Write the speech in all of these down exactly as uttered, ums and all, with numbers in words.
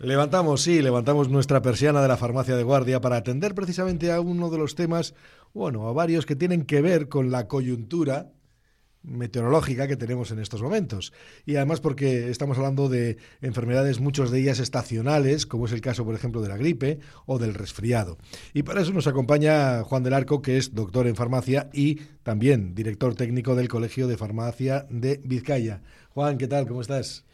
Levantamos, sí, levantamos nuestra persiana de la farmacia de guardia para atender precisamente a uno de los temas, bueno, a varios que tienen que ver con la coyuntura meteorológica que tenemos en estos momentos. Y además porque estamos hablando de enfermedades, muchas de ellas estacionales, como es el caso, por ejemplo, de la gripe o del resfriado. Y para eso nos acompaña Juan del Arco, que es doctor en farmacia y también director técnico del Colegio de Farmacia de Vizcaya. Juan, ¿qué tal? ¿Cómo estás?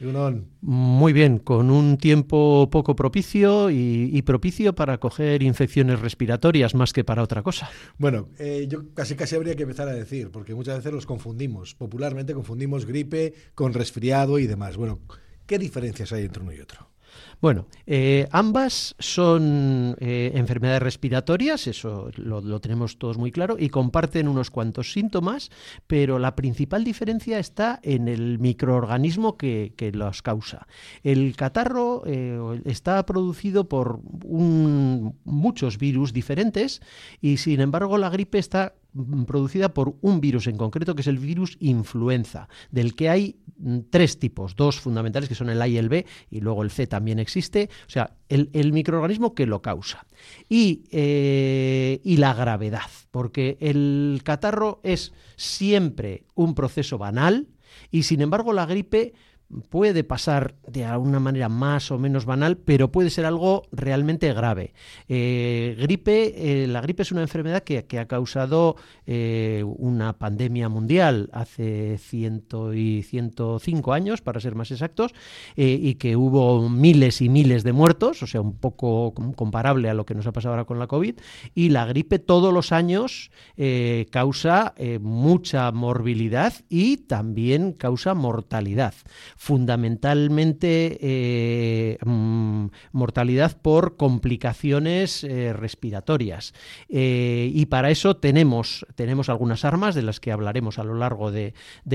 Muy bien, con un tiempo poco propicio y, y propicio para coger infecciones respiratorias más que para otra cosa. Bueno, eh, yo casi casi habría que empezar a decir, porque muchas veces los confundimos. Popularmente confundimos gripe con resfriado y demás. Bueno, ¿qué diferencias hay entre uno y otro? Bueno, eh, ambas son eh, enfermedades respiratorias, eso lo, lo tenemos todos muy claro, y comparten unos cuantos síntomas, pero la principal diferencia está en el microorganismo que, que los causa. El catarro eh, está producido por un, muchos virus diferentes y, sin embargo, la gripe está producida por un virus en concreto, que es el virus influenza, del que hay tres tipos, dos fundamentales, que son el A y el B, y luego el C también existe, o sea, el, el microorganismo que lo causa. Y, eh, y la gravedad, porque el catarro es siempre un proceso banal, y sin embargo la gripe puede pasar de alguna manera más o menos banal, pero puede ser algo realmente grave. Eh, gripe, eh, la gripe es una enfermedad que, que ha causado eh, una pandemia mundial hace ciento y ciento cinco años, para ser más exactos, eh, y que hubo miles y miles de muertos, o sea, un poco comparable a lo que nos ha pasado ahora con la COVID, y la gripe todos los años eh, causa eh, mucha morbilidad y también causa mortalidad. Fundamentalmente eh, mm, mortalidad por complicaciones eh, respiratorias. Eh, y para eso tenemos, tenemos algunas armas de las que hablaremos a lo largo de,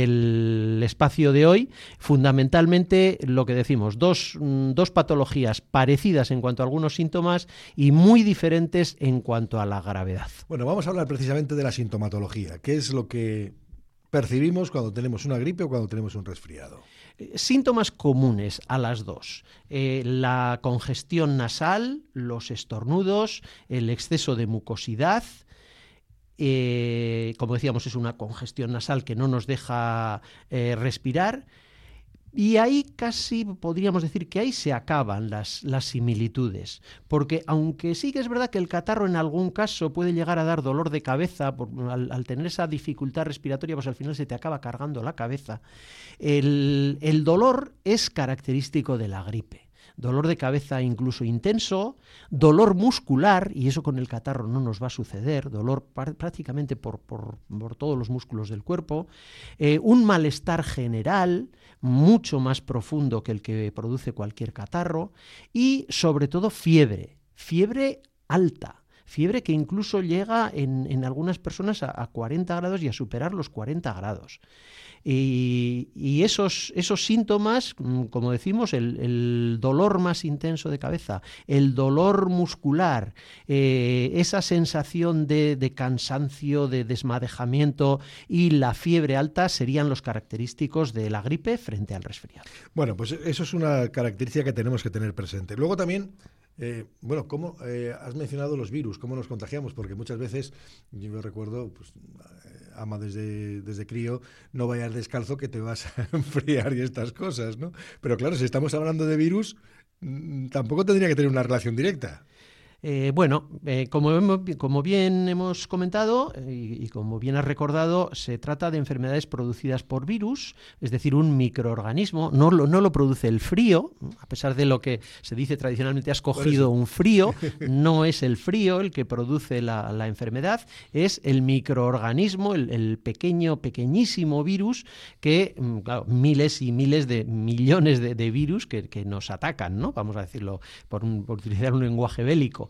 del espacio de hoy. Fundamentalmente, lo que decimos, dos, dos patologías parecidas en cuanto a algunos síntomas y muy diferentes en cuanto a la gravedad. Bueno, vamos a hablar precisamente de la sintomatología. ¿Qué es lo que percibimos cuando tenemos una gripe o cuando tenemos un resfriado? Síntomas comunes a las dos. Eh, la congestión nasal, los estornudos, el exceso de mucosidad. Eh, como decíamos, es una congestión nasal que no nos deja eh, respirar. Y ahí casi podríamos decir que ahí se acaban las, las similitudes, porque aunque sí que es verdad que el catarro en algún caso puede llegar a dar dolor de cabeza, por, al, al tener esa dificultad respiratoria, pues al final se te acaba cargando la cabeza, el, el dolor es característico de la gripe. Dolor de cabeza incluso intenso, dolor muscular, y eso con el catarro no nos va a suceder, dolor prácticamente por, por, por todos los músculos del cuerpo, eh, un malestar general mucho más profundo que el que produce cualquier catarro y sobre todo fiebre, fiebre alta. Fiebre que incluso llega en, en algunas personas a, a cuarenta grados y a superar los cuarenta grados. Y, y esos, esos síntomas, como decimos, el, el dolor más intenso de cabeza, el dolor muscular, eh, esa sensación de, de cansancio, de desmadejamiento y la fiebre alta serían los característicos de la gripe frente al resfriado. Bueno, pues eso es una característica que tenemos que tener presente. Luego también, Eh, bueno, ¿cómo eh, has mencionado los virus? ¿Cómo nos contagiamos? Porque muchas veces, yo me recuerdo, pues, eh, ama desde, desde crío, no vayas descalzo que te vas a enfriar y estas cosas, ¿no? Pero claro, si estamos hablando de virus, mmm, tampoco tendría que tener una relación directa. Eh, bueno, eh, como, hemos, como bien hemos comentado eh, y, y como bien has recordado, se trata de enfermedades producidas por virus, es decir, un microorganismo. No lo, no lo produce el frío, a pesar de lo que se dice tradicionalmente, has cogido un frío, no es el frío el que produce la, la enfermedad, es el microorganismo, el, el pequeño, pequeñísimo virus que, claro, miles y miles de millones de, de virus que, que nos atacan, ¿no? Vamos a decirlo por, un, por utilizar un lenguaje bélico.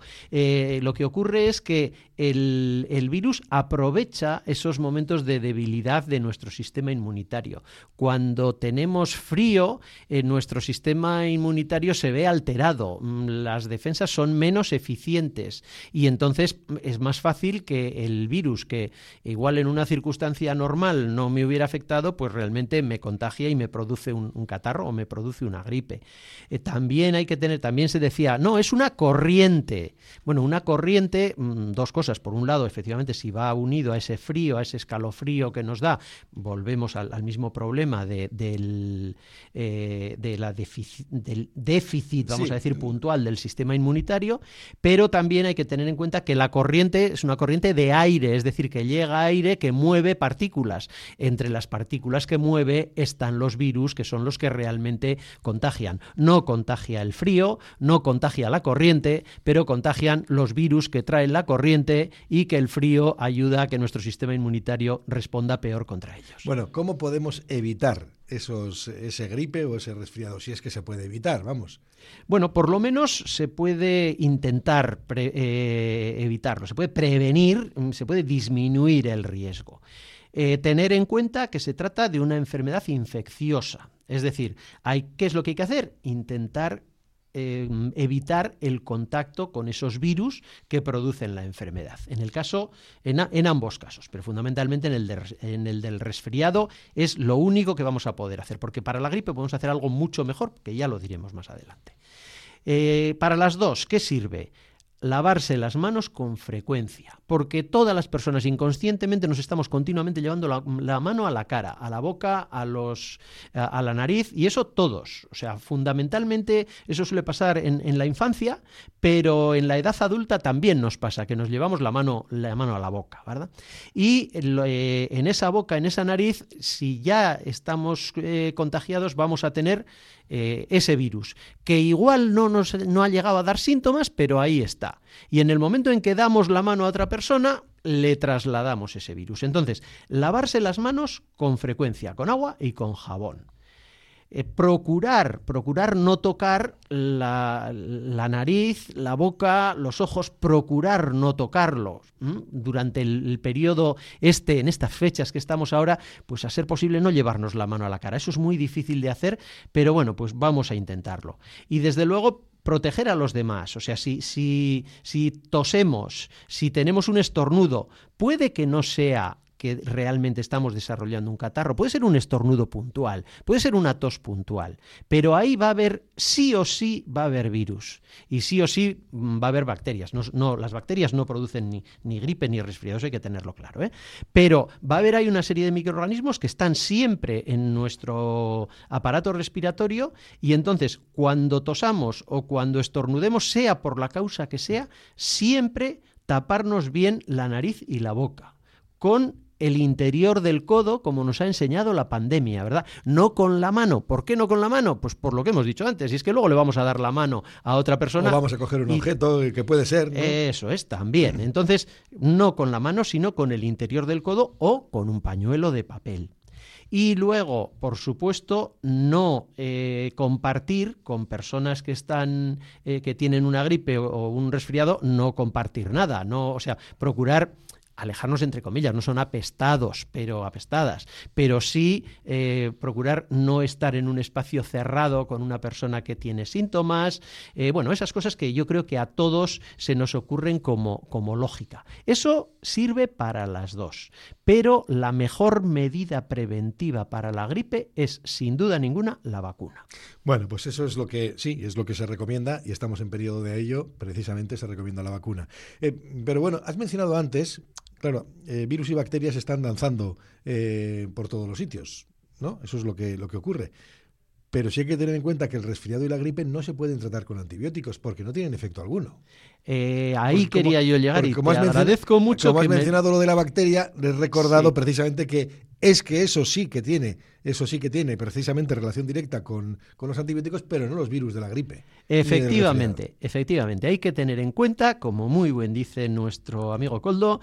Eh, lo que ocurre es que el, el virus aprovecha esos momentos de debilidad de nuestro sistema inmunitario. Cuando tenemos frío, eh, nuestro sistema inmunitario se ve alterado, las defensas son menos eficientes y entonces es más fácil que el virus, que igual en una circunstancia normal no me hubiera afectado, pues realmente me contagia y me produce un, un catarro o me produce una gripe. Eh, también hay que tener, también se decía, no, es una corriente. Bueno, una corriente, mmm, dos cosas. Por un lado, efectivamente, si va unido a ese frío, a ese escalofrío que nos da, volvemos al, al mismo problema de, del, eh, de la defici- del déficit, vamos sí. a decir, puntual del sistema inmunitario, pero también hay que tener en cuenta que la corriente es una corriente de aire, es decir, que llega aire que mueve partículas. Entre las partículas que mueve están los virus, que son los que realmente contagian. No contagia el frío, no contagia la corriente, pero contagian los virus que traen la corriente y que el frío ayuda a que nuestro sistema inmunitario responda peor contra ellos. Bueno, ¿cómo podemos evitar esos, ese gripe o ese resfriado? Si es que se puede evitar, vamos. Bueno, por lo menos se puede intentar pre, eh, evitarlo, se puede prevenir, se puede disminuir el riesgo. Eh, tener en cuenta que se trata de una enfermedad infecciosa. Es decir, hay, ¿qué es lo que hay que hacer? Intentar eh, evitar el contacto con esos virus que producen la enfermedad. En el caso, en, en ambos casos, pero fundamentalmente en el, de, en el del resfriado es lo único que vamos a poder hacer, porque para la gripe podemos hacer algo mucho mejor, que ya lo diremos más adelante. Eh, para las dos, ¿qué sirve? Lavarse las manos con frecuencia, porque todas las personas inconscientemente nos estamos continuamente llevando la, la mano a la cara, a la boca, a, los, a, a la nariz, y eso todos. O sea, fundamentalmente eso suele pasar en, en la infancia, pero en la edad adulta también nos pasa, que nos llevamos la mano, la mano a la boca, ¿verdad? Y eh, en esa boca, en esa nariz, si ya estamos eh, contagiados, vamos a tener eh, ese virus, que igual no, nos, no ha llegado a dar síntomas, pero ahí está. Y en el momento en que damos la mano a otra persona, le trasladamos ese virus. Entonces, lavarse las manos con frecuencia, con agua y con jabón. Eh, procurar, procurar no tocar la, la nariz, la boca, los ojos, procurar no tocarlos. ¿Mm? Durante el, el periodo este, en estas fechas que estamos ahora, pues a ser posible no llevarnos la mano a la cara. Eso es muy difícil de hacer, pero bueno, pues vamos a intentarlo. Y desde luego, proteger a los demás. O sea, si, si, si tosemos, si tenemos un estornudo, puede que no sea que realmente estamos desarrollando un catarro, puede ser un estornudo puntual, puede ser una tos puntual, pero ahí va a haber, sí o sí, va a haber virus, y sí o sí va a haber bacterias. No, no, las bacterias no producen ni, ni gripe ni resfriado, eso hay que tenerlo claro, ¿eh? Pero va a haber ahí una serie de microorganismos que están siempre en nuestro aparato respiratorio, y entonces cuando tosamos o cuando estornudemos, sea por la causa que sea, siempre taparnos bien la nariz y la boca, con el interior del codo, como nos ha enseñado la pandemia, ¿verdad? No con la mano. ¿Por qué no con la mano? Pues por lo que hemos dicho antes, y es que luego le vamos a dar la mano a otra persona. O vamos a coger un y... objeto que puede ser, ¿no? Eso es, también. Entonces, no con la mano, sino con el interior del codo o con un pañuelo de papel. Y luego, por supuesto, no eh, compartir con personas que están, eh, que tienen una gripe o, o un resfriado, no compartir nada, no, o sea, procurar alejarnos entre comillas, no son apestados, pero apestadas, pero sí eh, procurar no estar en un espacio cerrado con una persona que tiene síntomas, eh, bueno, esas cosas que yo creo que a todos se nos ocurren como, como lógica. Eso sirve para las dos, pero la mejor medida preventiva para la gripe es, sin duda ninguna, la vacuna. Bueno, pues eso es lo que, sí, es lo que se recomienda, y estamos en periodo de ello, precisamente se recomienda la vacuna. Eh, pero bueno, has mencionado antes, claro, eh, virus y bacterias están danzando eh, por todos los sitios, ¿no? Eso es lo que, lo que ocurre. Pero sí hay que tener en cuenta que el resfriado y la gripe no se pueden tratar con antibióticos porque no tienen efecto alguno. Eh, ahí pues quería como, yo llegar y como te agradezco mucho. Como que has me... mencionado lo de la bacteria, le he recordado sí. precisamente que es que eso sí que tiene, eso sí que tiene precisamente relación directa con, con los antibióticos, pero no los virus de la gripe. Efectivamente, efectivamente. Hay que tener en cuenta, como muy bien dice nuestro amigo Koldo,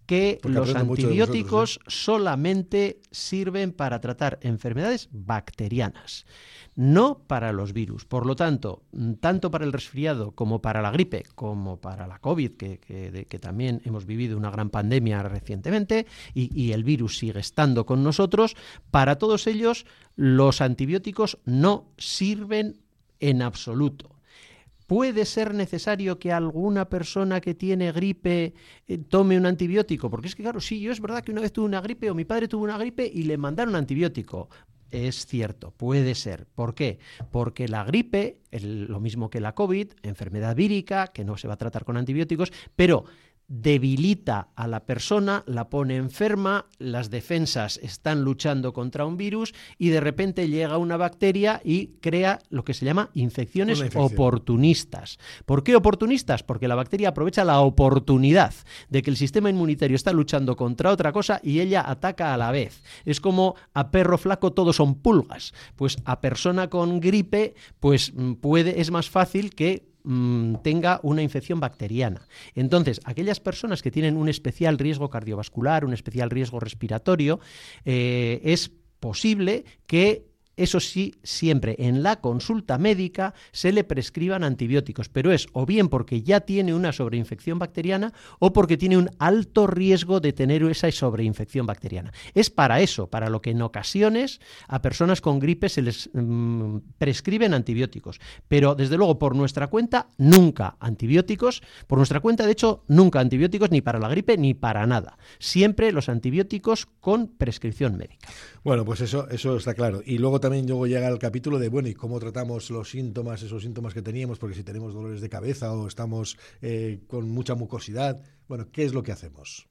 que Porque los antibióticos vosotros, ¿eh? solamente sirven para tratar enfermedades bacterianas, no para los virus. Por lo tanto, tanto para el resfriado como para la gripe, como para la COVID, que, que, de, que también hemos vivido una gran pandemia recientemente, y, y el virus sigue estando con nosotros, para todos ellos los antibióticos no sirven en absoluto. ¿Puede ser necesario que alguna persona que tiene gripe eh, tome un antibiótico? Porque es que, claro, sí, yo es verdad que una vez tuve una gripe o mi padre tuvo una gripe y le mandaron antibiótico. Es cierto, puede ser. ¿Por qué? Porque la gripe, el, lo mismo que la COVID, enfermedad vírica, que no se va a tratar con antibióticos, pero debilita a la persona, la pone enferma, las defensas están luchando contra un virus y de repente llega una bacteria y crea lo que se llama infecciones oportunistas. ¿Por qué oportunistas? Porque la bacteria aprovecha la oportunidad de que el sistema inmunitario está luchando contra otra cosa y ella ataca a la vez. Es como a perro flaco todos son pulgas. Pues a persona con gripe, pues puede, es más fácil que tenga una infección bacteriana. Entonces, aquellas personas que tienen un especial riesgo cardiovascular, un especial riesgo respiratorio, eh, es posible que, eso sí, siempre en la consulta médica se le prescriban antibióticos, pero es o bien porque ya tiene una sobreinfección bacteriana o porque tiene un alto riesgo de tener esa sobreinfección bacteriana. Es para eso, para lo que en ocasiones a personas con gripe se les mmm, prescriben antibióticos, pero desde luego por nuestra cuenta nunca antibióticos, por nuestra cuenta de hecho nunca antibióticos ni para la gripe ni para nada. Siempre los antibióticos con prescripción médica. Bueno, pues eso, eso está claro. Y luego también luego llega el capítulo de, bueno, ¿y cómo tratamos los síntomas, esos síntomas que teníamos? Porque si tenemos dolores de cabeza o estamos eh, con mucha mucosidad, bueno, ¿qué es lo que hacemos?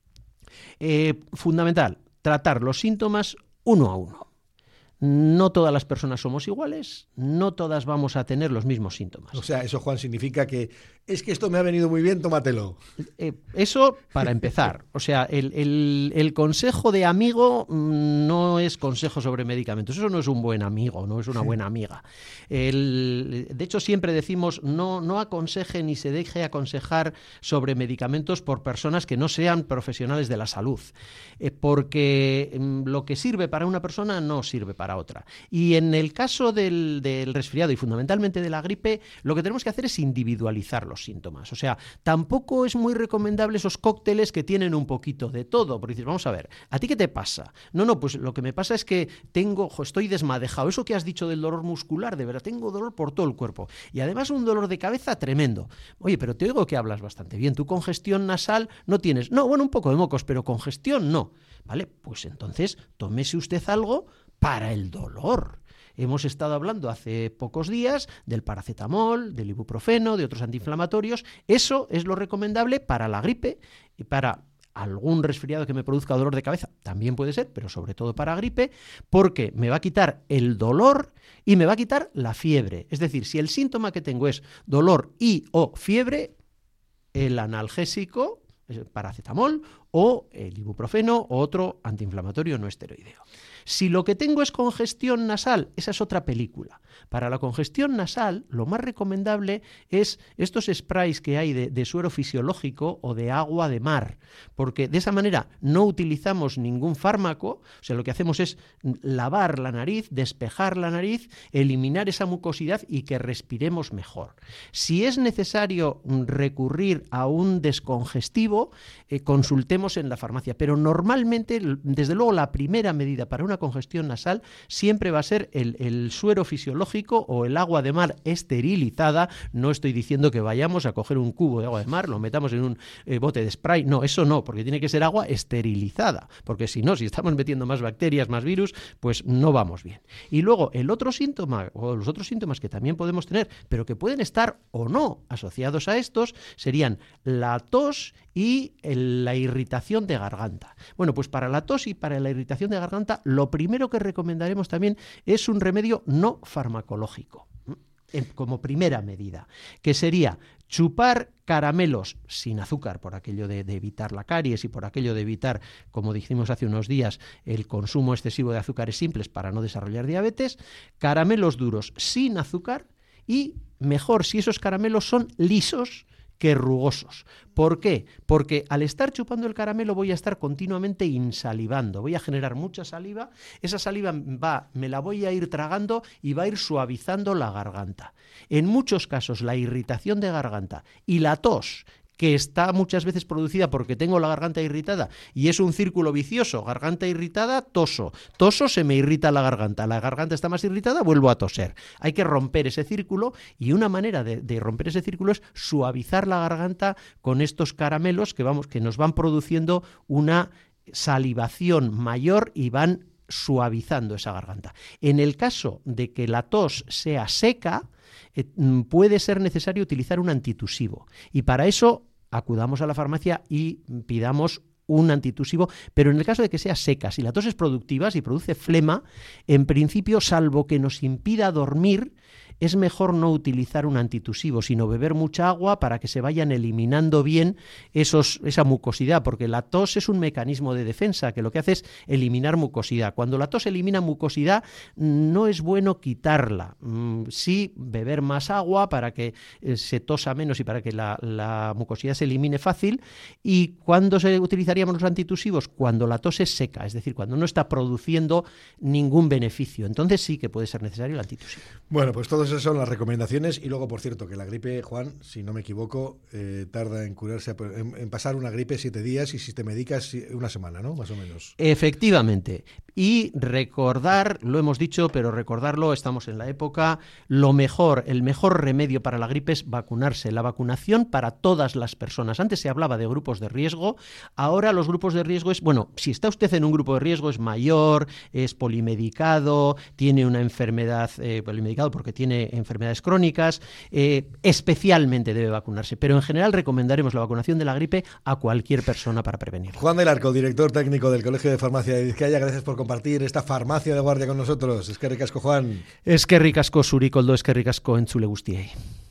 Eh, fundamental, tratar los síntomas uno a uno. No todas las personas somos iguales, no todas vamos a tener los mismos síntomas. O sea, eso, Juan, significa que es que esto me ha venido muy bien, tómatelo. Eh, eso para empezar. O sea, el, el, el consejo de amigo no es consejo sobre medicamentos. Eso no es un buen amigo, no es una buena amiga. El, de hecho, siempre decimos no, no aconseje ni se deje aconsejar sobre medicamentos por personas que no sean profesionales de la salud. Eh, porque eh, lo que sirve para una persona no sirve para otra. Y en el caso del, del resfriado y fundamentalmente de la gripe, lo que tenemos que hacer es individualizarlo. Los síntomas. O sea, tampoco es muy recomendable esos cócteles que tienen un poquito de todo, porque dices, vamos a ver, ¿a ti qué te pasa? No, no, pues lo que me pasa es que tengo, jo, estoy desmadejado. Eso que has dicho del dolor muscular, de verdad, tengo dolor por todo el cuerpo. Y además un dolor de cabeza tremendo. Oye, pero te oigo que hablas bastante bien. ¿Tu congestión nasal no tienes? No, bueno, un poco de mocos, pero congestión no. Vale, pues entonces tómese usted algo para el dolor. Hemos estado hablando hace pocos días del paracetamol, del ibuprofeno, de otros antiinflamatorios. Eso es lo recomendable para la gripe y para algún resfriado que me produzca dolor de cabeza. También puede ser, pero sobre todo para gripe, porque me va a quitar el dolor y me va a quitar la fiebre. Es decir, si el síntoma que tengo es dolor y o fiebre, el analgésico, el paracetamol o el ibuprofeno o otro antiinflamatorio no esteroideo. Si lo que tengo es congestión nasal, esa es otra película. Para la congestión nasal, lo más recomendable es estos sprays que hay de, de suero fisiológico o de agua de mar, porque de esa manera no utilizamos ningún fármaco, o sea, lo que hacemos es lavar la nariz, despejar la nariz, eliminar esa mucosidad y que respiremos mejor. Si es necesario recurrir a un descongestivo, eh, consultemos en la farmacia, pero normalmente, desde luego, la primera medida para una congestión nasal siempre va a ser el, el suero fisiológico o el agua de mar esterilizada. No estoy diciendo que vayamos a coger un cubo de agua de mar, lo metamos en un eh, bote de spray, no, eso no, porque tiene que ser agua esterilizada, porque si no, si estamos metiendo más bacterias, más virus, pues no vamos bien. Y luego el otro síntoma, o los otros síntomas que también podemos tener, pero que pueden estar o no asociados a estos, serían la tos y el, la irritación de garganta. Bueno, pues para la tos y para la irritación de garganta, lo primero que recomendaremos también es un remedio no farmacológico, como primera medida, que sería chupar caramelos sin azúcar, por aquello de, de evitar la caries y por aquello de evitar, como dijimos hace unos días, el consumo excesivo de azúcares simples para no desarrollar diabetes, caramelos duros sin azúcar y mejor si esos caramelos son lisos que rugosos. ¿Por qué? Porque al estar chupando el caramelo voy a estar continuamente insalivando, voy a generar mucha saliva, esa saliva va, me la voy a ir tragando y va a ir suavizando la garganta. En muchos casos la irritación de garganta y la tos, que está muchas veces producida porque tengo la garganta irritada y es un círculo vicioso, garganta irritada, toso, toso, se me irrita la garganta, la garganta está más irritada, vuelvo a toser. Hay que romper ese círculo y una manera de, de romper ese círculo es suavizar la garganta con estos caramelos que, vamos, que nos van produciendo una salivación mayor y van suavizando esa garganta. En el caso de que la tos sea seca, eh, puede ser necesario utilizar un antitusivo y para eso acudamos a la farmacia y pidamos un antitusivo, pero en el caso de que sea seca, si la tos es productiva, si produce flema, en principio, salvo que nos impida dormir, es mejor no utilizar un antitusivo, sino beber mucha agua para que se vayan eliminando bien esos, esa mucosidad, porque la tos es un mecanismo de defensa que lo que hace es eliminar mucosidad. Cuando la tos elimina mucosidad, no es bueno quitarla. Sí, beber más agua para que se tosa menos y para que la, la mucosidad se elimine fácil. ¿Y cuándo se utilizaríamos los antitusivos? Cuando la tos es seca, es decir, cuando no está produciendo ningún beneficio. Entonces sí que puede ser necesario el antitusivo. Bueno, pues todo esas son las recomendaciones y luego, por cierto, que la gripe, Juan, si no me equivoco, eh, tarda en curarse, en, en pasar una gripe siete días y si te medicas una semana, ¿no? Más o menos. Efectivamente. Y recordar, lo hemos dicho, pero recordarlo, estamos en la época, lo mejor, el mejor remedio para la gripe es vacunarse. La vacunación para todas las personas. Antes se hablaba de grupos de riesgo, ahora los grupos de riesgo es, bueno, si está usted en un grupo de riesgo, es mayor, es polimedicado, tiene una enfermedad, eh, polimedicado porque tiene enfermedades crónicas, eh, especialmente debe vacunarse, pero en general recomendaremos la vacunación de la gripe a cualquier persona para prevenirla. Juan del Arco, director técnico del Colegio de Farmacia de Vizcaya, gracias por compartir esta farmacia de guardia con nosotros. Eskerrik asko, Juan. Eskerrik asko zuri, koldo, eskerrik asko entzule guztiei.